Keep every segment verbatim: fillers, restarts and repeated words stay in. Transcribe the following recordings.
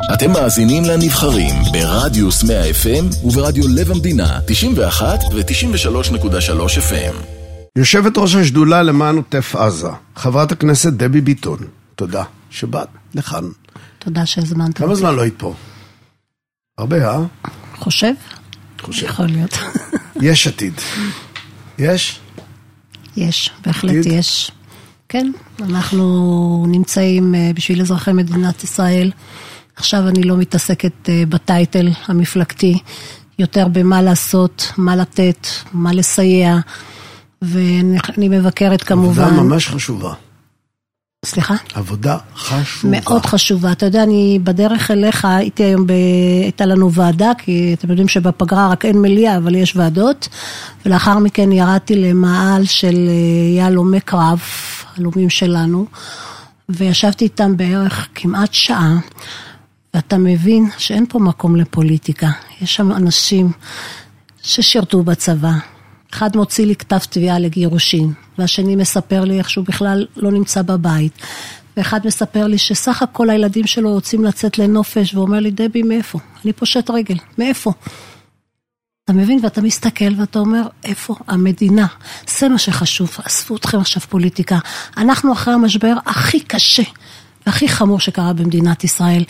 אתם מאזינים לנבחרים ברדיוס מאה אף אם וברדיו לב המדינה תשעים ואחת ו-תשעים ושלוש נקודה שלוש אף אם. יושבת ראש השדולה למען עוטף עזה, חברת הכנסת דבי ביטון, תודה שבאת לכאן. תודה שהזמנת. כמה זמן לא היית פה? הרבה, אה? חושב? חושב. יכול להיות. יש עתיד. יש? יש, בהחלט יש. כן, אנחנו נמצאים בשביל אזרחי מדינת ישראל. עכשיו אני לא מתעסקת בטייטל המפלגתי, יותר במה לעשות, מה לתת, מה לסייע, ואני מבקרת כמובן. עבודה ממש חשובה. סליחה? עבודה חשובה. מאוד חשובה. אתה יודע, אני בדרך אליך, הייתי היום, ב... הייתה לנו ועדה, כי אתם יודעים שבפגרה רק אין מליאה, אבל יש ועדות, ולאחר מכן ירדתי למעל של יהלומי קרב, הלומים שלנו, וישבתי איתם בערך כמעט שעה, ואתה מבין שאין פה מקום לפוליטיקה. יש שם אנשים ששירתו בצבא. אחד מוציא לי כתב תביעה לגירושין, והשני מספר לי איך שהוא בכלל לא נמצא בבית. ואחד מספר לי שסך הכל הילדים שלו רוצים לצאת לנופש, ואומר לי, דבי, מאיפה? אני פושט רגל, מאיפה? אתה מבין, ואתה מסתכל ואתה אומר, איפה המדינה? זה מה שחשוב, אספו אתכם עכשיו פוליטיקה. אנחנו אחרי המשבר הכי קשה, והכי חמור שקרה במדינת ישראל,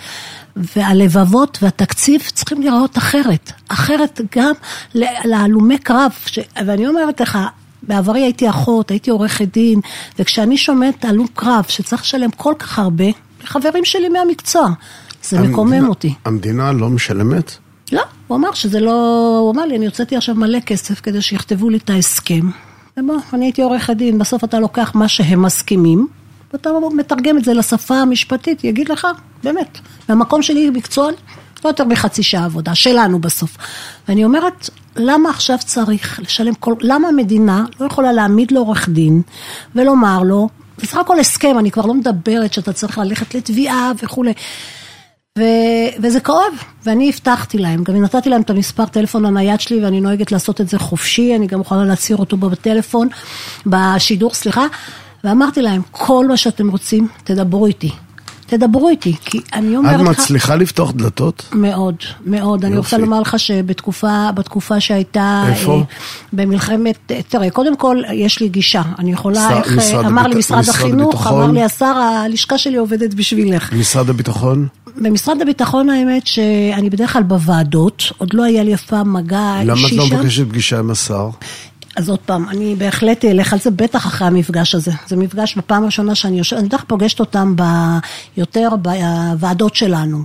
והלבבות והתקציב צריכים לראות אחרת, אחרת גם להלומי קרב, ש... ואני אומרת לך, בעברי הייתי אחות, הייתי עורכת דין, וכשאני שומעת הלום קרב שצריך לשלם כל כך הרבה, חברים שלי מהמקצוע, זה המדינה, מקומם אותי. המדינה לא משלמת? לא, הוא אמר שזה לא, הוא אמר לי, אני יוצאתי עכשיו מלא כסף כדי שיכתבו לי את ההסכם, ובוא, אני הייתי עורכת דין, בסוף אתה לוקח מה שהם מסכימים, ואתה מתרגם את זה לשפה המשפטית, יגיד לך, באמת, מהמקום שלי מקצוע, לא יותר מחצי שעה עבודה, שלנו בסוף. ואני אומרת, למה עכשיו צריך לשלם כל, למה המדינה לא יכולה להעמיד לו עורך דין, ולומר לו, זה סך הכל הסכם, אני כבר לא מדברת שאתה צריך ללכת לתביעה וכו'. ו... וזה כואב, ואני הבטחתי להם, גם נתתי להם את המספר טלפון הנייד שלי, ואני נוהגת לעשות את זה חופשי, אני גם יכולה להציר אותו בטלפון, בשידור, סליחה, ואמרתי להם, כל מה שאתם רוצים, תדברו איתי. תדברו איתי, כי אני אומרת לך... את מצליחה לפתוח דלתות? מאוד, מאוד. אני רוצה לומר לך שבתקופה, בתקופה שהייתה... איפה? במלחמת... תראה, קודם כל, יש לי גישה. אני יכולה... אמר לי משרד החינוך, אמר לי השר, הלשכה שלי עובדת בשבילך. משרד הביטחון? במשרד הביטחון, האמת שאני בדרך כלל בוועדות, עוד לא היה לי אף פעם מגע אישי שם. למה את לא מבקשת פגישה עם השר? אז עוד פעם, אני בהחלט אלך על זה, בטח אחרי המפגש הזה. זה מפגש בפעם הראשונה שאני יושב, אני בטח פוגשת אותם יותר בוועדות שלנו.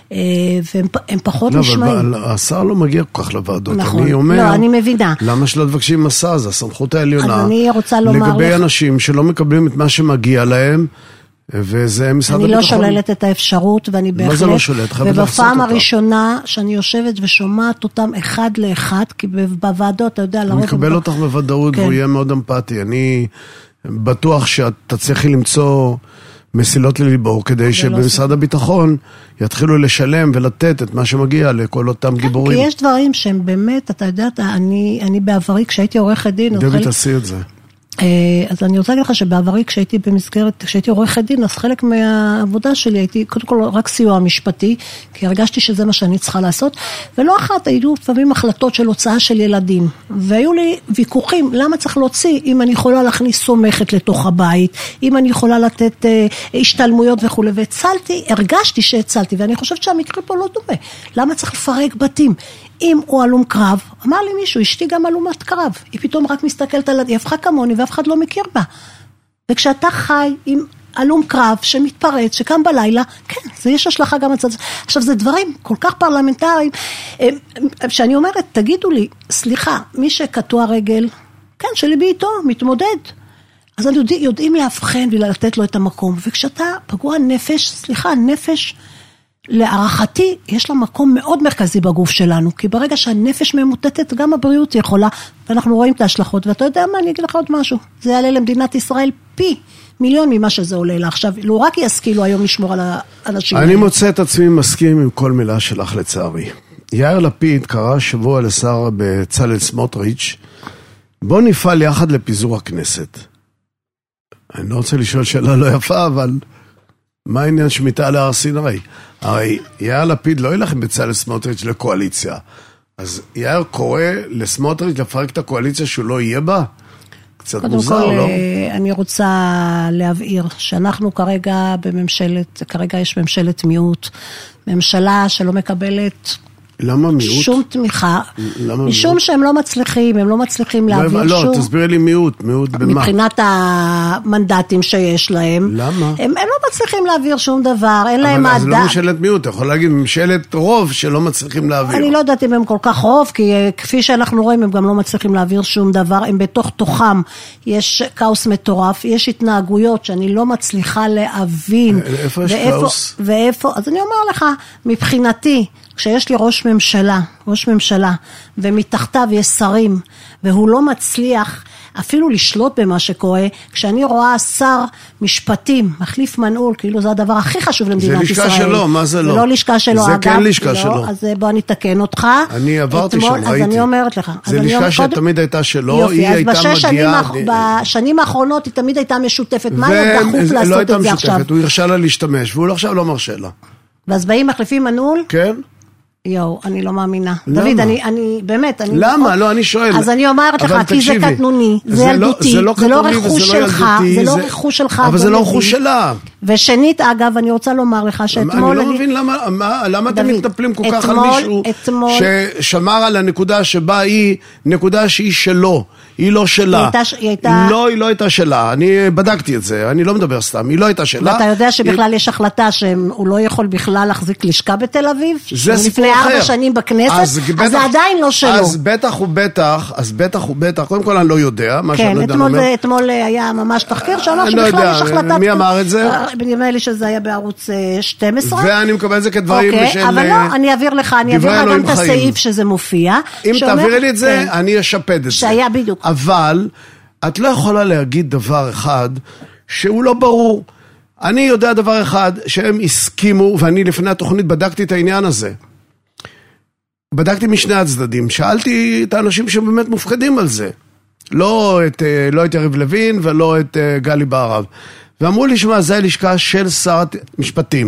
והם פחות נשמעים. לא, אבל השר לא מגיע כל כך לוועדות. נכון. אני אומר, לא, אני מבינה. למה שלא תבקשים עם השר? זה הסמכות העליונה. אז אני רוצה לומר לך. לגבי אנשים שלא מקבלים את מה שמגיע להם, וזה משרד הביטחון. אני לא שוללת את האפשרות, ואני בהחלט... מה זה לא שוללת? ובפעם הראשונה שאני יושבת ושומעת אותם אחד לאחד, כי בוועדות, אתה יודע... אני מקבל אותך בוודאות, והוא יהיה מאוד אמפתי. אני בטוח שאת תצליחי למצוא מסילות לליבור, כדי שבמשרד הביטחון יתחילו לשלם ולתת את מה שמגיע לכל אותם גיבורים. כי יש דברים שהם באמת, אתה יודע, אני בעברי, כשהייתי עורכת דין... דבי, תעשי את זה. אז אני רוצה להגיד לך שבעברי כשהייתי במסגרת, כשהייתי עורכת דין, אז חלק מהעבודה שלי הייתי קודם כל רק סיוע משפטי, כי הרגשתי שזה מה שאני צריכה לעשות, ולא אחת היו לפעמים החלטות של הוצאה של ילדים, והיו לי ויכוחים, למה צריך להוציא, אם אני יכולה להכניס סומכת לתוך הבית, אם אני יכולה לתת אה, השתלמויות וכו', והצלתי, הרגשתי שהצלתי, ואני חושבת שהמקרה פה לא דומה, למה צריך לפרק בתים? אם הוא הלום קרב, אמר לי מישהו, אשתי גם הלומת קרב, היא פתאום רק מסתכלת על... היא הפכה כמוני ואף אחד לא מכיר בה. וכשאתה חי עם הלום קרב שמתפרץ, שקם בלילה, כן, זה יש השלכה גם הצד. עכשיו, זה דברים כל כך פרלמנטריים, שאני אומרת, תגידו לי, סליחה, מי שקטוע רגל, כן, שליבי איתו, מתמודד. אז אני יודע, יודעים להבחן ולתת לו את המקום. וכשאתה פגוע נפש, סליחה, נפש, להערכתי, יש לה מקום מאוד מרכזי בגוף שלנו, כי ברגע שהנפש ממוטטת, גם הבריאות יכולה, ואנחנו רואים את ההשלכות, ואתה יודע מה, אני אגיד לך עוד משהו, זה יעלה למדינת ישראל פי מיליון ממה שזה עולה לה. עכשיו, לא רק ישכילו היום לשמור על האנשים. אני מוצא את עצמי מסכים עם כל מילה שלך לצערי. יאיר לפיד קרא שבוע לשר בצלאל סמוטריץ', בוא נפעל יחד לפיזור הכנסת. אני לא רוצה לשאול שאלה לא יפה, אבל מה העניין שמיטה להר סיני? הרי יאיר לפיד לא ילך עם בצלאל סמוטריץ' לקואליציה. אז יאיר קורא לסמוטריץ' לפרק את הקואליציה שהוא לא יהיה בה? קצת מוזר, כל, לא? אני רוצה להבהיר שאנחנו כרגע בממשלת, כרגע יש ממשלת מיעוט, ממשלה שלא מקבלת למה מיעוט? שום תמיכה, משום שהם לא מצליחים, הם לא מצליחים להעביר לא, שום... לא, תסבירי לי מיעוט, מיעוט במה? מבחינת המנדטים שיש להם. למה? הם, הם לא מצליחים להעביר שום דבר, אין להם אבל העדה... זה לא ממשלת מיעוט, אתה יכול להגיד ממשלת רוב שלא מצליחים להעביר. אני לא יודעת אם הם כל כך רוב, כי כפי שאנחנו רואים, הם גם לא מצליחים להעביר שום דבר, הם בתוך תוכם, יש כאוס מטורף, יש התנהגויות שאני לא מצליחה להבין. איפה יש ואיפה, כאוס? ואיפה, אז אני אומר לך, מבחינתי, כשיש לי ראש ממשלה, ראש ממשלה, ומתחתיו יש שרים, והוא לא מצליח אפילו לשלוט במה שקורה, כשאני רואה שר משפטים, מחליף מנעול, כאילו זה הדבר הכי חשוב למדינת ישראל. זה לשכה שלו, מה זה לא? זה לא לשכה שלו, זה אגב. כן לשכה לא, שלו. אז בוא אני אתקן אותך. אני עברתי אתמול, שם, ראיתי. אז אני אומרת לך. זה לשכה שתמיד הייתה שלו, יופי, היא הייתה מגיעה... יופי, אז בשנים האחרונות היא תמיד הייתה משותפת. מה היה דחוף לעשות את זה עכשיו? לא הייתה משותפת, הוא הרשה לה להשתמש, והוא עכשיו לא מרשה לה. ואז באים מחליפים מנעול? כן. יואו, אני לא מאמינה. למה? דוד, אני, אני, באמת, אני... למה? לא, אני שואל. אז אני אומרת לך, כי זה קטנוני, זה ילדותי, זה לא רכוש שלך, זה לא רכוש שלך. אבל זה לא רכוש שלה. ושנית, אגב, אני רוצה לומר לך שאתמול... אני לא מבין למה אתם מתנפלים כל כך על מישהו ששמר על הנקודה שבה היא נקודה שהיא שלו, היא לא שלה. לא, היא לא הייתה שלה. אני בדקתי את זה, אני לא מדבר סתם, היא לא הייתה שלה. ואתה יודע שבכלל יש החלטה שהוא לא יכול בכלל להחזיק לשכה בתל אביב? זה סיפור אחר. ארבע שנים בכנסת, אז, אז בטח, זה עדיין לא שלו. אז בטח ובטח, אז בטח ובטח, קודם כל אני לא יודע, מה כן, שאני יודע אתמול, אומר. אתמול היה ממש תחקיר שאמר שבכלל לא יודע, יש החלטת... מי אמר את זה? נראה לי שזה היה בערוץ שתים עשרה. ואני מקבל את זה כדברים אוקיי, של... אבל לא, אני אעביר לך, אני אעביר לך גם את הסעיף שזה מופיע. אם תעבירי לי את זה, כן. אני אשפד את זה. שהיה בדיוק. אבל, את לא יכולה להגיד דבר אחד שהוא לא ברור. אני יודע דבר אחד, שהם הסכימו, ואני לפני התוכנית בדקתי את העניין הזה. בדקתי משני הצדדים, שאלתי את האנשים שבאמת מופקדים על זה. לא את, לא את יריב לוין ולא את גלי בהרב. ואמרו לי שמה, זה הלשכה של שר המשפטים.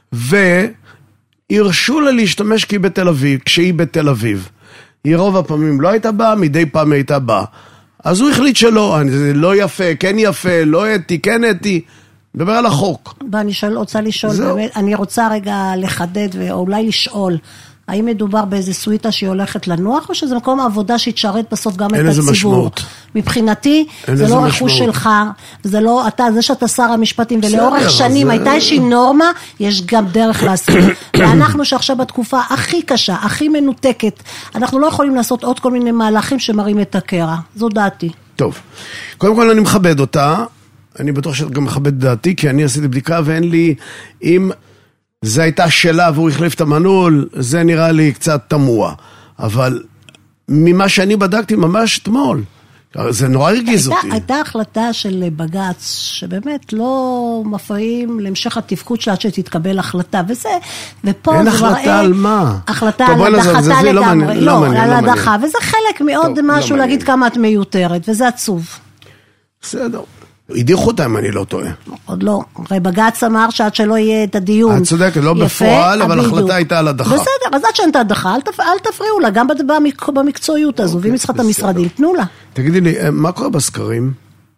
והרשו לה להשתמש כי היא בתל אביב, כשהיא בתל אביב. היא רוב הפעמים לא הייתה באה, מדי פעם הייתה באה. אז הוא החליט שלא, זה לא יפה, כן יפה, לא אתי, כן אתי. דבר על החוק. אני רוצה לשאול, באמת, אני רוצה רגע לחדד ואולי לשאול, האם מדובר באיזה סוויטה שהיא הולכת לנוח, או שזה מקום העבודה שהתשרת בסוף גם את הציבור? משמעות. מבחינתי, זה לא רכוש שלך, זה לא, אתה, זה שאתה שר המשפטים, ולאורך שנים הייתה איזושהי נורמה, יש גם דרך לעשות. ואנחנו שעכשיו בתקופה הכי קשה, הכי מנותקת, אנחנו לא יכולים לעשות עוד כל מיני מהלכים שמראים את הקרע. זו דעתי. טוב. קודם כל אני מכבד אותה, אני בטוח שאת גם מכבד דעתי, כי אני עשיתי בדיקה ואין לי, אם זה הייתה שאלה והוא החליף את המנעול, זה נראה לי קצת תמוה. אבל ממה שאני בדקתי ממש אתמול, זה נורא הרגיז אותי. הייתה החלטה של בג"ץ, שבאמת לא מפריעים להמשך התפקוד שלה, שתתקבל החלטה, וזה, ופה אין החלטה על מה? החלטה על הדחתה לגמרי. לא, על הדחה, וזה חלק מאוד משהו להגיד כמה את מיותרת, וזה עצוב. בסדר. הדיחו אותה אם אני לא טועה. עוד לא. הרי בג"ץ אמר שעד שלא יהיה את הדיון. את צודקת, לא בפועל, אבל ההחלטה הייתה על הדחה. בסדר, אז עד שאין את הדחה, אל תפריעו לה, גם במקצועיות הזו, ואם צריכה את המשרדים, תנו לה. תגידי לי, מה קורה בסקרים?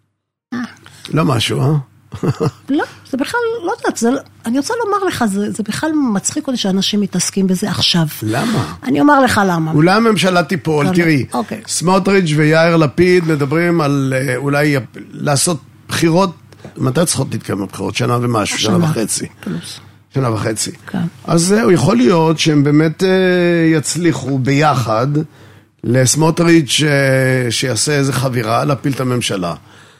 לא משהו, אה? לא, זה בכלל, לא יודעת, אני רוצה לומר לך, זה בכלל מצחיק אותי שאנשים מתעסקים בזה עכשיו. למה? אני אומר לך למה. אולי הממשלה תיפול, תראי, סמוטריץ' ויאיר לפיד מדברים על אולי לעשות בחירות, מתי צריכות להתקיים הבחירות? שנה ומשהו, שנה וחצי. שנה וחצי. אז זהו, יכול להיות שהם באמת יצליחו ביחד לסמוטריץ' שיעשה איזה חבירה, להפיל את הממשלה.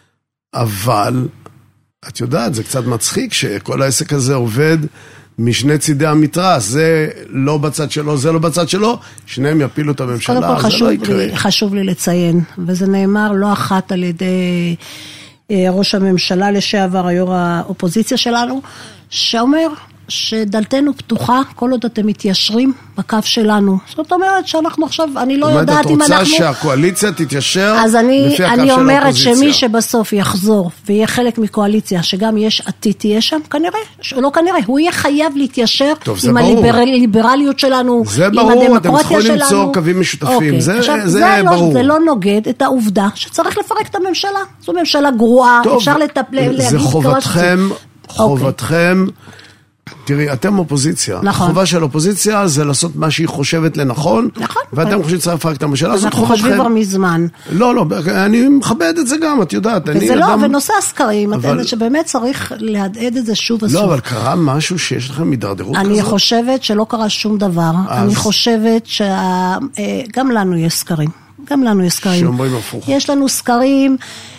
אבל, את יודעת, זה קצת מצחיק שכל העסק הזה עובד משני צידי המתרס, זה לא בצד שלו, זה לא בצד שלו, שניהם יפילו את הממשלה, קודם כל זה לא יקרה. לי, חשוב לי לציין, וזה נאמר לא אחת על ידי ראש הממשלה לשעבר, היו"ר האופוזיציה שלנו, שאומר שדלתנו פתוחה, כל עוד אתם מתיישרים בקו שלנו. זאת אומרת שאנחנו עכשיו, אני לא יודעת אם אנחנו... את רוצה שהקואליציה תתיישר אז אני, לפי הקו אני של אומרת האופוזיציה. שמי שבסוף יחזור ויהיה חלק מקואליציה, שגם יש עתיד תהיה שם, כנראה, לא כנראה, הוא יהיה חייב להתיישר טוב, עם הליברליות שלנו, זה עם ברור, הדמוקרטיה אתם יכולים שלנו. למצוא קווים משותפים, אוקיי. זה, עכשיו, זה, זה, זה לא, ברור. זה לא נוגד את העובדה שצריך לפרק את הממשלה. זו ממשלה גרועה, טוב, אפשר לטפל, זה חובתכם, חובתכם, תראי, אתם אופוזיציה. נכון. החובה של אופוזיציה זה לעשות מה שהיא חושבת לנכון. נכון. ואתם חושבים שצריך לפרק את הממשלה, זאת אנחנו חובתכם. חושבים כבר מזמן. לא, לא, אני מכבד את זה גם, את יודעת. וזה לא, אדם... ונושא הסקרים, אבל... את יודעת שבאמת צריך להדהד את זה שוב ושוב. לא, אבל קרה משהו שיש לכם מדרדרות כזאת? אני חושבת שלא קרה שום דבר. אז... אני חושבת שגם לנו יש סקרים. גם לנו יש סקרים. שאומרים הפוך. יש לנו סקרים...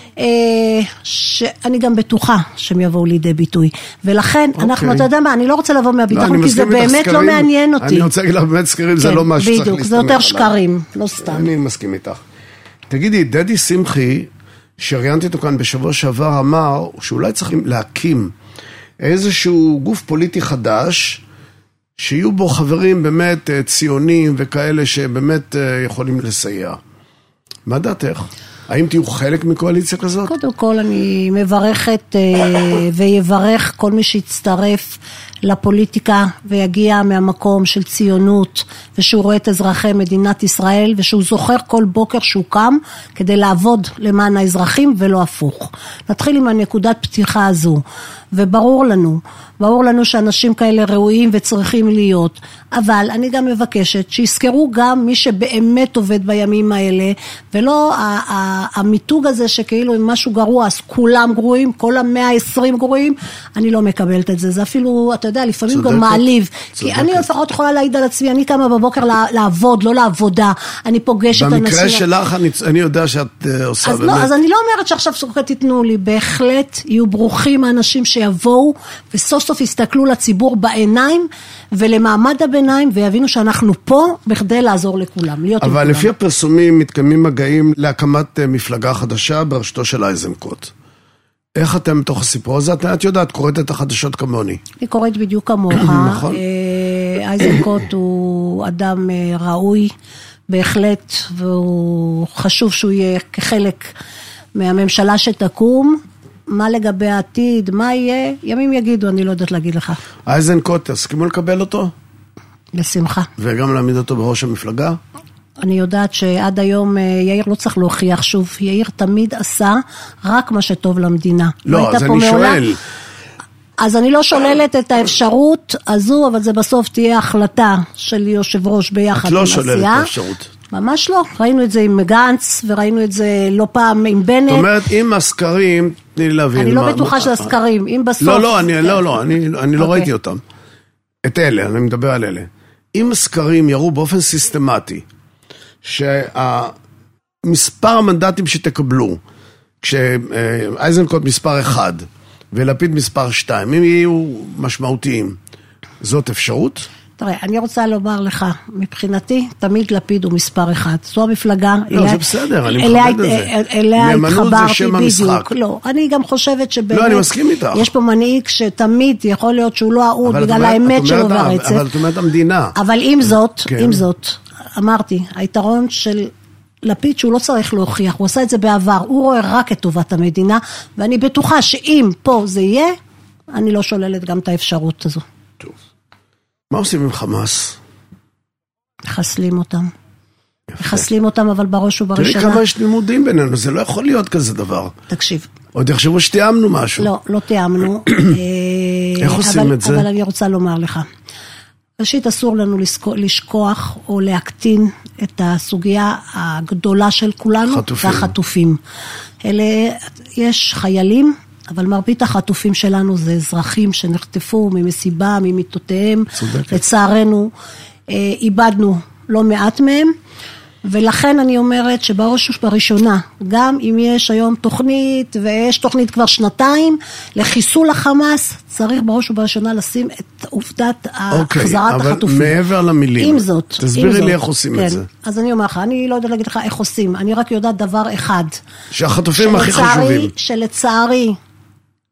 שאני גם בטוחה שהם יבואו לידי ביטוי, ולכן אנחנו, אתה יודע מה, אני לא רוצה לבוא מהביטחון, כי זה באמת לא מעניין אותי. אני רוצה להגיד לך, באמת סקרים זה לא מה שצריך להסתמך עליו. בדיוק, זה יותר שקרים, לא סתם. אני מסכים איתך. תגידי, דדי שמחי, שראיינתי אותו כאן בשבוע שעבר, אמר שאולי צריכים להקים איזשהו גוף פוליטי חדש, שיהיו בו חברים באמת ציונים וכאלה שבאמת יכולים לסייע. מה דעתך? האם תהיו חלק מקואליציה כזאת? קודם כל אני מברכת ויברך כל מי שיצטרף לפוליטיקה ויגיע מהמקום של ציונות ושהוא רואה את אזרחי מדינת ישראל ושהוא זוכר כל בוקר שהוא קם כדי לעבוד למען האזרחים ולא הפוך. נתחיל עם הנקודת פתיחה הזו וברור לנו, ברור לנו שאנשים כאלה ראויים וצריכים להיות, אבל אני גם מבקשת שיזכרו גם מי שבאמת עובד בימים האלה, ולא המיתוג הזה שכאילו אם משהו גרוע אז כולם גרועים, כל המאה העשרים גרועים, אני לא מקבלת את זה, זה אפילו, אתה יודע, לפעמים צודקת, גם מעליב, צודקת. כי אני לפחות יכולה להעיד על עצמי, אני קמה בבוקר לעבוד, לא לעבודה, אני פוגשת אנשים. במקרה שלך אני, אני יודע שאת uh, עושה אז באמת. לא, אז אני לא אומרת שעכשיו סוכת תיתנו לי, בהחלט יהיו ברוכים האנשים שיבואו, וסוף סוף יסתכלו לציבור בעיניים, ולמעמד הביניים, ויבינו שאנחנו פה בכדי לעזור לכולם, להיות אבל לפי לכולם. הפרסומים מתקיימים מגעים להקמת מפלגה חדשה בראשותו של איזנקוט. איך אתם מתוך הסיפור הזה? את יודעת, קוראת את החדשות כמוני. אני קוראת בדיוק כמוך. נכון. איזנקוט הוא אדם ראוי, בהחלט, והוא חשוב שהוא יהיה כחלק מהממשלה שתקום. מה לגבי העתיד, מה יהיה? ימים יגידו, אני לא יודעת להגיד לך. איזנקוט, תסכימו לקבל אותו? בשמחה. וגם להעמיד אותו בראש המפלגה? אני יודעת שעד היום יאיר לא צריך להוכיח שוב, יאיר תמיד עשה רק מה שטוב למדינה. לא, אז אני שואל. אז אני לא שוללת את האפשרות הזו, אבל זה בסוף תהיה החלטה של יושב ראש ביחד עם הסיעה. את לא שוללת את האפשרות. ממש לא, ראינו את זה עם גנץ, וראינו את זה לא פעם עם בנט. זאת אומרת, אם הסקרים, תני לי להבין. אני לא בטוחה של הסקרים, אם בסוף... לא, לא, אני לא, לא, אני לא ראיתי אותם. את אלה, אני מדבר על אלה. אם הסקרים יראו באופן סיסטמטי, שהמספר המנדטים שתקבלו, כשאיזנקוט מספר אחד, ולפיד מספר שתיים, אם יהיו משמעותיים, זאת אפשרות? תראה, אני רוצה לומר לך, מבחינתי, תמיד לפיד הוא מספר אחד. זו המפלגה... לא, זה בסדר, אני מכבד את זה. אליה התחברתי בדיוק. לא, אני גם חושבת שבאמת... לא, אני מסכים איתך. יש פה מנהיג שתמיד יכול להיות שהוא לא אהוד בגלל האמת שלו והרצף. אבל את אומרת המדינה. אבל עם זאת, עם זאת, אמרתי, היתרון של... לפיד שהוא לא צריך להוכיח, הוא עשה את זה בעבר, הוא רואה רק את טובת המדינה, ואני בטוחה שאם פה זה יהיה, אני לא שוללת גם את האפשרות הזו. טוב. מה עושים עם חמאס? מחסלים אותם. מחסלים אותם, אבל בראש ובראשונה. תראי כמה יש לימודים בינינו, זה לא יכול להיות כזה דבר. תקשיב. עוד יחשבו שתיאמנו משהו. לא, לא תיאמנו. איך עושים את זה? אבל אני רוצה לומר לך. ראשית, אסור לנו לשכוח או להקטין את הסוגיה הגדולה של כולנו, והחטופים. אלה, יש חיילים, אבל מרבית החטופים שלנו זה אזרחים שנחטפו ממסיבה, ממיטותיהם. לצערנו, איבדנו לא מעט מהם, ולכן אני אומרת שבראש ובראשונה, גם אם יש היום תוכנית, ויש תוכנית כבר שנתיים, לחיסול החמאס, צריך בראש ובראשונה לשים את עובדת החזרת החטופים. אבל מעבר למילים, עם זאת, תסבירי לי איך עושים את זה. אז אני אומר לך, אני לא יודעת להגיד לך איך עושים, אני רק יודעת דבר אחד. שהחטופים הכי חשובים. שלצערי,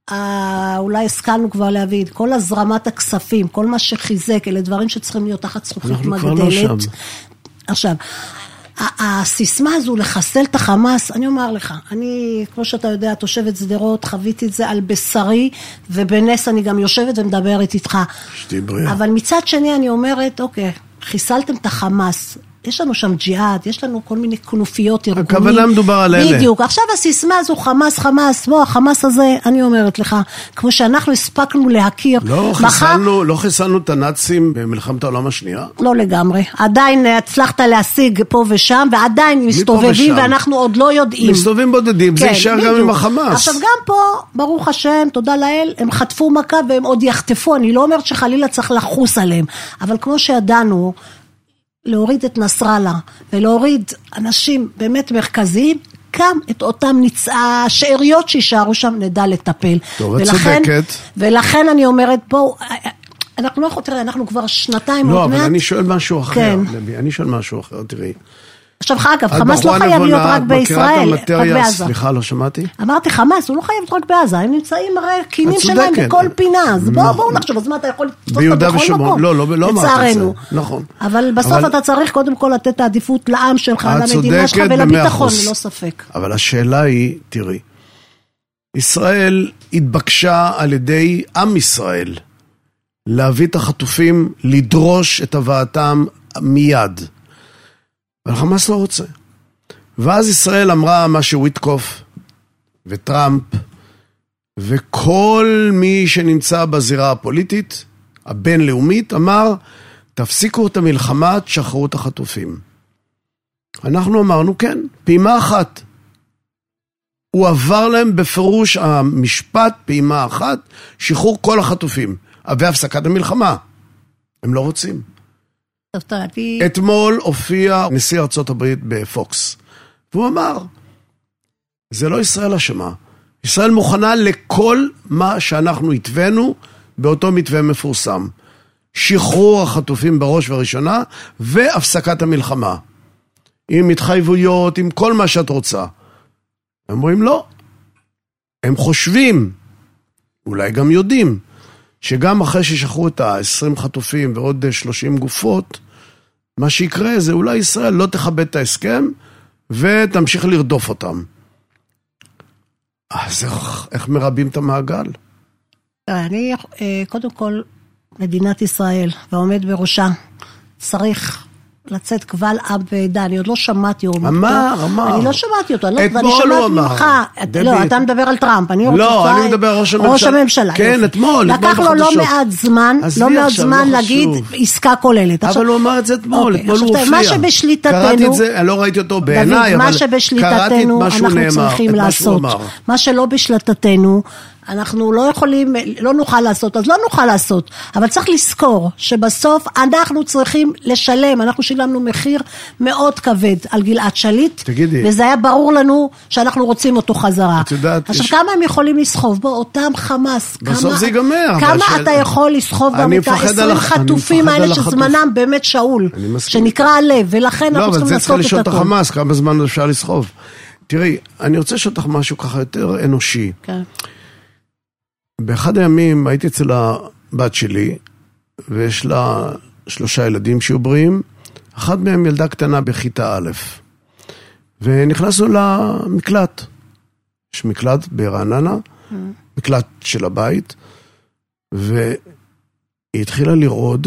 אולי הסכלנו כבר להביא, כל הזרמת הכספים, כל מה שחיזק, אלה דברים שצריכים להיות תחת זכוכית מגדלת. אנחנו כבר לא שם. עכשיו, הסיסמה הזו לחסל את החמאס, אני אומר לך, אני, כמו שאתה יודע, תושבת שדרות, חוויתי את זה על בשרי, ובנס אני גם יושבת ומדברת איתך. שתי בריאה. אבל מצד שני אני אומרת, אוקיי, חיסלתם את החמאס, יש לנו שם ג'יהאד, יש לנו כל מיני כנופיות, ארגונים. הכוונה מדובר על אלה. בדיוק. עכשיו הסיסמה הזו, חמאס, חמאס, בוא, החמאס הזה, אני אומרת לך, כמו שאנחנו הספקנו להכיר. לא חיסלנו, לא חיסלנו את הנאצים במלחמת העולם השנייה? לא לגמרי. עדיין הצלחת להשיג פה ושם, ועדיין מסתובבים, ואנחנו עוד לא יודעים. מסתובבים בודדים, זה יישאר גם עם החמאס. עכשיו גם פה, ברוך השם, תודה לאל, הם חטפו מכה והם עוד יחטפו. אני לא אומרת שחלילה צריך לחוס עליהם, אבל כמו שידענו, להוריד את נסראללה, ולהוריד אנשים באמת מרכזיים, גם את אותם השאריות שישארו שם נדע לטפל. טוב, את צודקת. ולכן אני אומרת, בואו, אנחנו לא יכולים, תראה, אנחנו כבר שנתיים לא, אבל מעט. אני שואל משהו אחר, כן. אני שואל משהו אחר, תראי. עכשיו אגב, חמאס לא חייב להיות רק בישראל, רק בעזה. סליחה, לא שמעתי? אמרתי חמאס, הוא לא חייב להיות רק בעזה, הם נמצאים הרי קינים שלהם בכל פינה, אז בואו נחשוב, אז מה אתה יכול לתפוס אותה בכל מקום? לא, לא אמרת את זה, נכון. אבל בסוף אתה צריך קודם כל לתת את העדיפות לעם שלך, למדינה שלך ולביטחון, ללא ספק. אבל השאלה היא, תראי, ישראל התבקשה על ידי עם ישראל, להביא את החטופים, לדרוש את הבאתם מיד. אבל חמאס לא רוצה. ואז ישראל אמרה מה שוויטקוף וטראמפ וכל מי שנמצא בזירה הפוליטית, הבינלאומית, אמר, תפסיקו את המלחמה, תשחררו את החטופים. אנחנו אמרנו, כן, פעימה אחת. הוא עבר להם בפירוש המשפט, פעימה אחת, שחרור כל החטופים, והפסקת המלחמה. הם לא רוצים. אתמול הופיע נשיא ארצות הברית בפוקס, והוא אמר, זה לא ישראל אשמה, ישראל מוכנה לכל מה שאנחנו התווינו באותו מתווה מפורסם, שחרור החטופים בראש וראשונה, והפסקת המלחמה, עם התחייבויות, עם כל מה שאת רוצה. הם אומרים לא, הם חושבים, אולי גם יודעים, שגם אחרי ששחררו את ה-עשרים חטופים ועוד שלושים גופות, מה שיקרה זה אולי ישראל לא תכבד את ההסכם, ותמשיך לרדוף אותם. אז איך, איך מרבים את המעגל? אני, קודם כל, מדינת ישראל, והעומד בראשה, צריך לצאת קבל עם ועדה, אני עוד לא שמעתי אותו. אמר, אמר. אני לא שמעתי אותו, אתמול הוא אמר. לא, אתה מדבר על טראמפ, אני לא, אני מדבר על ראש הממשלה. כן, אתמול. לקח לו לא מעט זמן, לא מעט זמן להגיד עסקה כוללת. אבל הוא אמר את זה אתמול, אתמול הוא הופיע. מה שבשליטתנו, קראתי את זה, אני לא ראיתי אותו בעיניי, אבל קראתי את מה שהוא נאמר, צריכים לעשות. מה שלא בשליטתנו, אנחנו לא יכולים, לא נוכל לעשות, אז לא נוכל לעשות, אבל צריך לזכור שבסוף אנחנו צריכים לשלם, אנחנו שילמנו מחיר מאוד כבד על גלעד שליט, תגידי. וזה היה ברור לנו שאנחנו רוצים אותו חזרה. את יודעת, עכשיו יש... כמה הם יכולים לסחוב? בוא, אותם חמאס, בסוף כמה, זה ייגמר. כמה בשל... אתה יכול לסחוב גם את ה-עשרים חטופים האלה שזמנם באמת שאול, שנקרא הלב, ולכן לא, אנחנו צריכים לעשות את לא, אבל זה צריך לשאול את החמאס, כמה זמן אפשר לסחוב. תראי, אני רוצה לשאול אותך משהו ככה יותר אנושי. כן. באחד הימים הייתי אצל הבת שלי, ויש לה שלושה ילדים שיהיו בריאים, אחד מהם ילדה קטנה בכיתה א', ונכנסנו למקלט, יש מקלט ברעננה, mm. מקלט של הבית, והיא התחילה לרעוד,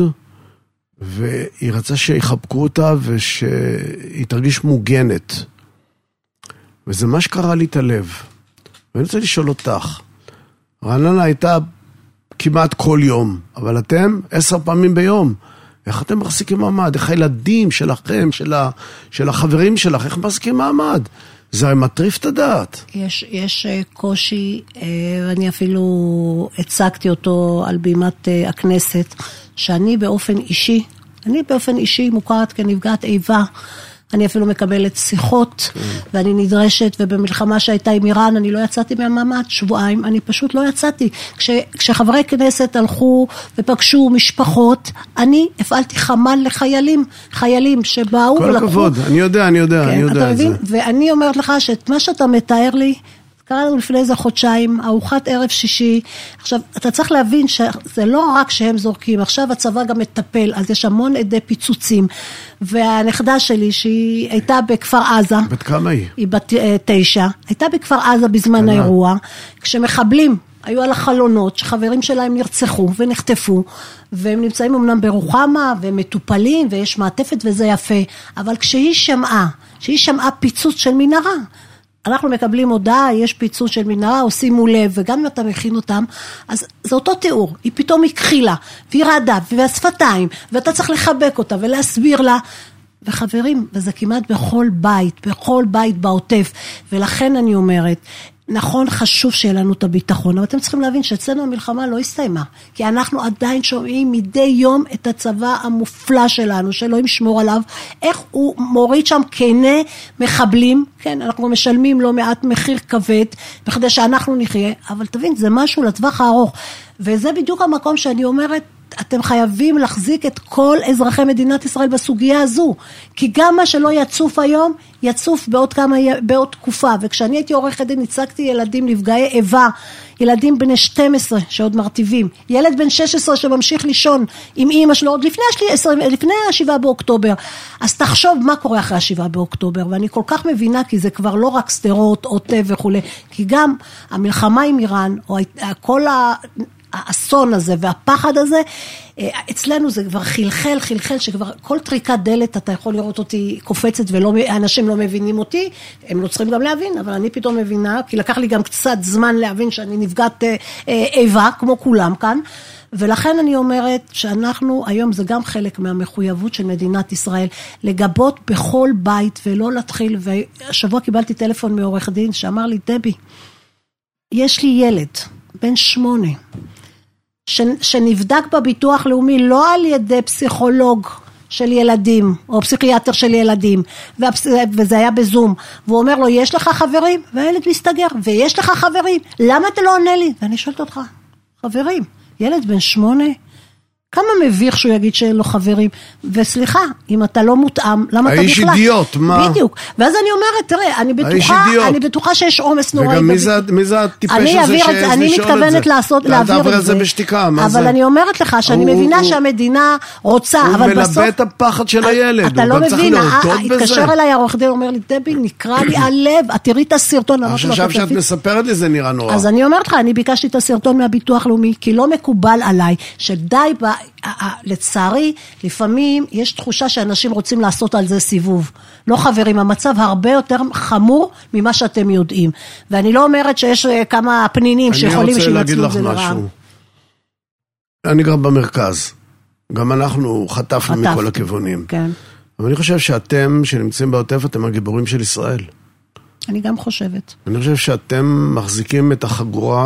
והיא רצה שיחבקו אותה, ושהיא תרגיש מוגנת, וזה מה שקרה לי את הלב, ואני רוצה לשאול אותך, רעננה הייתה כמעט כל יום, אבל אתם עשר פעמים ביום. איך אתם מחזיקים מעמד? איך הילדים שלכם, של, ה, של החברים שלך, איך מחזיקים מעמד? זה מטריף את הדעת. יש, יש קושי, ואני אפילו הצגתי אותו על בימת הכנסת, שאני באופן אישי, אני באופן אישי מוכרת כנפגעת איבה, אני אפילו מקבלת שיחות, ואני נדרשת, ובמלחמה שהייתה עם איראן, אני לא יצאתי מהמעמד, שבועיים, אני פשוט לא יצאתי. כש, כשחברי כנסת הלכו ופגשו משפחות, אני הפעלתי חמ"ל לחיילים, חיילים שבאו כל ולקחו. הכבוד, אני יודע, אני יודע, כן, אני יודע את מבין? זה. ואני אומרת לך, שאת מה שאתה מתאר לי, קרה לנו לפני איזה חודשיים, ארוחת ערב שישי, עכשיו, אתה צריך להבין שזה לא רק שהם זורקים, עכשיו הצבא גם מטפל, אז יש המון עדי פיצוצים, והנכדה שלי, שהיא הייתה בכפר עזה, בת כמה היא? היא בת תשע, הייתה בכפר עזה בזמן האירוע, כשמחבלים, היו על החלונות, שחברים שלהם נרצחו ונחטפו, והם נמצאים אמנם ברוחמה, והם מטופלים, ויש מעטפת וזה יפה, אבל כשהיא שמעה, כשהיא שמעה פיצוץ של מנהרה, אנחנו מקבלים הודעה, יש פיצוץ של מנהרה, עושים לב, וגם אם אתה מכין אותם, אז זה אותו תיאור, היא פתאום הכחילה, והיא רעדה, והשפתיים, ואתה צריך לחבק אותה, ולהסביר לה, וחברים, וזה כמעט בכל בית, בכל בית בעוטף, ולכן אני אומרת, נכון, חשוב שיהיה לנו את הביטחון, אבל אתם צריכים להבין שאצלנו המלחמה לא הסתיימה, כי אנחנו עדיין שומעים מדי יום את הצבא המופלא שלנו, שאלוהים שמור עליו, איך הוא מוריד שם כנה מחבלים, כן, אנחנו משלמים לא מעט מחיר כבד, בכדי שאנחנו נחיה, אבל תבין, זה משהו לטווח הארוך, וזה בדיוק המקום שאני אומרת, אתם חייבים להחזיק את כל אזרחי מדינת ישראל בסוגיה הזו, כי גם מה שלא יצוף היום, יצוף בעוד כמה, בעוד תקופה, וכשאני הייתי עורכת דין, הצגתי ילדים נפגעי איבה, ילדים בני שתים עשרה שעוד מרטיבים, ילד בן שש עשרה שממשיך לישון עם אמא שלו, עוד לפני, לפני השבעה באוקטובר, אז תחשוב מה קורה אחרי השבעה באוקטובר, ואני כל כך מבינה, כי זה כבר לא רק סדרות, עוטף וכו', כי גם המלחמה עם איראן, או כל ה... האסון הזה והפחד הזה, אצלנו זה כבר חלחל, חלחל, שכבר כל טריקת דלת, אתה יכול לראות אותי קופצת, ואנשים לא מבינים אותי, הם לא צריכים גם להבין, אבל אני פתאום מבינה, כי לקח לי גם קצת זמן להבין שאני נפגעת איבה, כמו כולם כאן, ולכן אני אומרת שאנחנו, היום זה גם חלק מהמחויבות של מדינת ישראל, לגבות בכל בית ולא להתחיל, והשבוע קיבלתי טלפון מעורך דין, שאמר לי, דבי, יש לי ילד, בן שמונה, שנבדק בביטוח לאומי לא על ידי פסיכולוג של ילדים, או פסיכיאטר של ילדים, וזה היה בזום, והוא אומר לו, יש לך חברים? והילד מסתגר, ויש לך חברים? למה אתה לא עונה לי? ואני שואלת אותך, חברים, ילד בן שמונה, כמה מביך שהוא יגיד שאין לו חברים, וסליחה, אם אתה לא מותאם, למה אתה בכלל? האיש אידיוט, מה? בדיוק, ואז אני אומרת, תראה, אני בטוחה, אני בטוחה שיש עומס נוראי. וגם מי זה הטיפש הזה שיש לשאול את זה? אני מתכוונת לעשות, להעביר את זה. בשתיקה, מה זה? אבל אני אומרת לך, שאני מבינה שהמדינה רוצה, אבל בסוף... הוא מלווה את הפחד של הילד, אתה לא מבין, התקשר אליי העורך דין, אומר לי, דבי, נקרא לי הלב, את תראי את הסרטון. עכשיו שאת מספרת לי, זה נראה נורא. אז אני אומרת לך, אני ביקשתי את הסרטון מהביטוח לאומי, כי לא מקובל עליי, שדי ב... לצערי, לפעמים יש תחושה שאנשים רוצים לעשות על זה סיבוב. לא חברים, המצב הרבה יותר חמור ממה שאתם יודעים. ואני לא אומרת שיש כמה פנינים שיכולים שינצלו את זה לרעה. אני גר במרכז. גם אנחנו חטפנו מכל הכיוונים. כן. אבל אני חושב שאתם, שנמצאים בעוטף, אתם הגיבורים של ישראל. אני גם חושבת. אני חושב שאתם מחזיקים את החגורה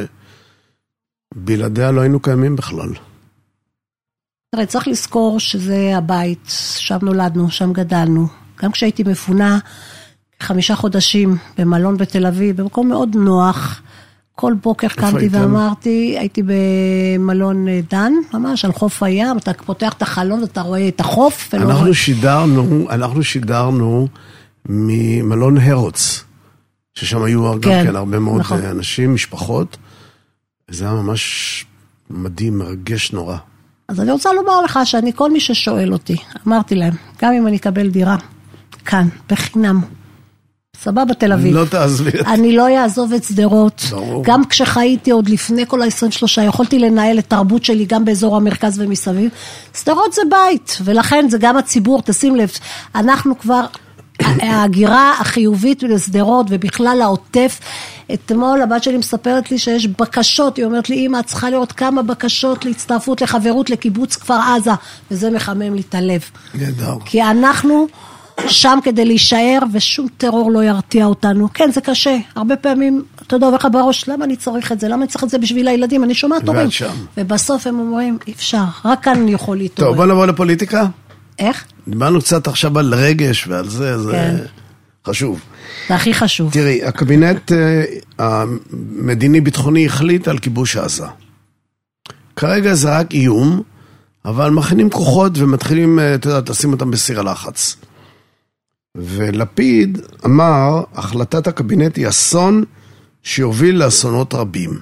שבלעדיה לא היינו קיימים בכלל. תראה, צריך לזכור שזה הבית, שם נולדנו, שם גדלנו. גם כשהייתי מפונה חמישה חודשים במלון בתל אביב, במקום מאוד נוח, כל בוקר קמתי ואמרתי, הייתי במלון דן, ממש על חוף הים, אתה פותח את החלון ואתה רואה את החוף. אנחנו שידרנו, אנחנו שידרנו ממלון הרוץ, ששם היו גם כן הרבה מאוד אנשים, משפחות, וזה היה ממש מדהים, מרגש נורא. אז אני רוצה לומר לך שאני, כל מי ששואל אותי, אמרתי להם, גם אם אני אקבל דירה, כאן, בחינם, סבבה תל אביב. לא תעזבי. אני לא יעזוב את סדרות. גם כשחייתי עוד לפני כל ה-עשרים ושלוש, יכולתי לנהל את תרבות שלי גם באזור המרכז ומסביב. סדרות זה בית, ולכן זה גם הציבור, תשים לב, אנחנו כבר, ההגירה החיובית לסדרות ובכלל העוטף, אתמול הבת שלי מספרת לי שיש בקשות, היא אומרת לי, אמא, את צריכה לראות כמה בקשות להצטרפות לחברות לקיבוץ כפר עזה, וזה מחמם לי את הלב. נהדר. כי אנחנו שם כדי להישאר, ושום טרור לא ירתיע אותנו. כן, זה קשה. הרבה פעמים, אתה יודע, עובר לך בראש, למה אני צריך את זה? למה אני צריך את זה בשביל הילדים? אני שומעת הורים. ובסוף הם אומרים, אפשר, רק כאן אני יכול להתעורר. טוב, בוא נבוא לפוליטיקה. איך? דיברנו קצת עכשיו על רגש ועל זה, זה כן. חשוב. זה הכי חשוב. תראי, הקבינט המדיני-ביטחוני החליט על כיבוש עזה. כרגע זה רק איום, אבל מכינים כוחות ומתחילים, אתה יודע, תשים אותם בסיר הלחץ. ולפיד אמר, החלטת הקבינט היא אסון שיוביל לאסונות רבים.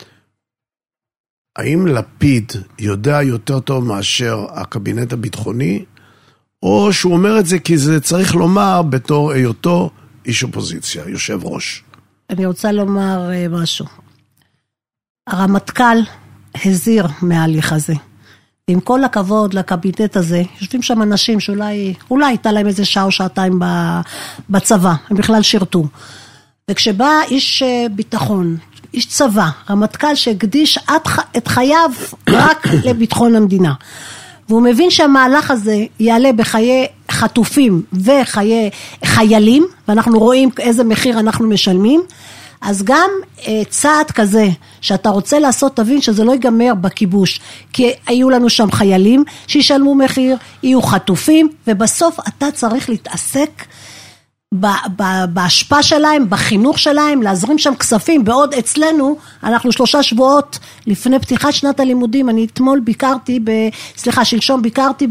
האם לפיד יודע יותר טוב מאשר הקבינט הביטחוני, או שהוא אומר את זה כי זה צריך לומר בתור היותו איש אופוזיציה, יושב ראש? אני רוצה לומר משהו. הרמטכ"ל הזהיר מההליך הזה. עם כל הכבוד לקבינט הזה, יושבים שם אנשים שאולי, אולי הייתה להם איזה שעה או שעתיים בצבא, הם בכלל שירתו. וכשבא איש ביטחון, איש צבא, רמטכ"ל שהקדיש את חייו רק לביטחון המדינה, והוא מבין שהמהלך הזה יעלה בחיי חטופים וחיי חיילים, ואנחנו רואים איזה מחיר אנחנו משלמים, אז גם אה, צעד כזה שאתה רוצה לעשות, תבין שזה לא ייגמר בכיבוש, כי היו לנו שם חיילים שישלמו מחיר, יהיו חטופים, ובסוף אתה צריך להתעסק ב, ב, בהשפעה שלהם, בחינוך שלהם, להזרים שם כספים. בעוד אצלנו, אנחנו שלושה שבועות לפני פתיחת שנת הלימודים, אני אתמול ביקרתי, ב, סליחה, שלשום ביקרתי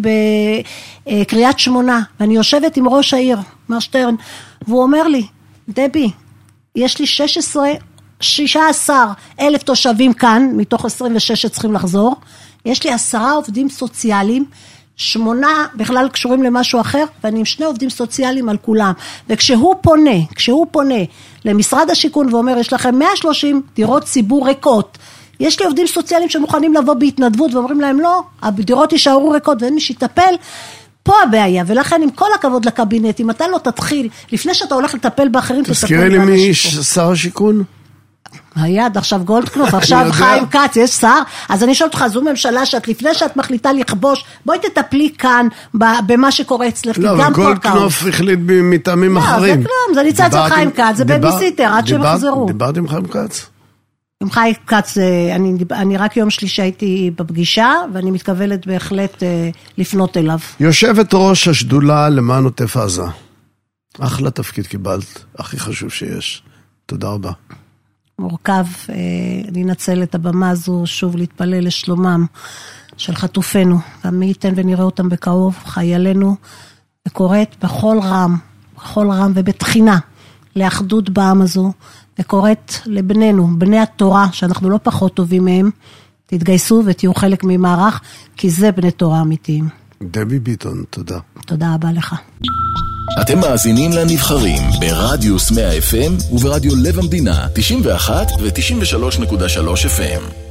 בקריית שמונה, ואני יושבת עם ראש העיר, מר שטרן, והוא אומר לי, דבי, יש לי שש עשרה, שישה עשר אלף תושבים כאן, מתוך עשרים ושש שצריכים לחזור, יש לי עשרה עובדים סוציאליים, שמונה בכלל קשורים למשהו אחר, ואני עם שני עובדים סוציאליים על כולם, וכשהוא פונה, כשהוא פונה למשרד השיכון ואומר, יש לכם מאה ושלושים דירות ציבור ריקות, יש לי עובדים סוציאליים שמוכנים לבוא בהתנדבות, ואומרים להם לא, הדירות יישארו ריקות, ואין מי שיטפל, פה הבעיה, ולכן עם כל הכבוד לקבינט, אם אתה לא תתחיל, לפני שאתה הולך לטפל באחרים, תזכירי לי מי שר השיכון? היד, עכשיו גולדקנופ, עכשיו חיים כץ, יש שר, אז אני שואלת לך, זו ממשלה שאת לפני שאת מחליטה לכבוש, בואי תטפלי כאן במה שקורה אצלך, לא, אבל גולדקנופ החליט מטעמים אחרים. לא, זה כלום, זה ניצץ של חיים כץ, זה בייביסיטר, עד שהם יחזרו. דיברת עם חיים כץ? עם חיים כץ, אני, אני רק יום שלישי הייתי בפגישה, ואני מתכוונת בהחלט לפנות אליו. יושבת ראש השדולה למען עוטף עזה. אחלה תפקיד קיבלת, הכי חשוב שיש. תודה רבה. מורכב, אני אנצל את הבמה הזו שוב להתפלל לשלומם של חטופינו, ומי ייתן ונראה אותם בקרוב, חיילינו, וקוראת בכל רם, בכל רם ובתחינה, לאחדות בעם הזו, וקוראת לבנינו, בני התורה, שאנחנו לא פחות טובים מהם, תתגייסו ותהיו חלק ממערך, כי זה בני תורה אמיתיים. דבי ביטון, תודה. תודה רבה לך. אתם מאזינים לנבחרים ברדיוס מאה אף אם וברדיו לב המדינה תשעים ואחת ו-תשעים ושלוש נקודה שלוש אף אם.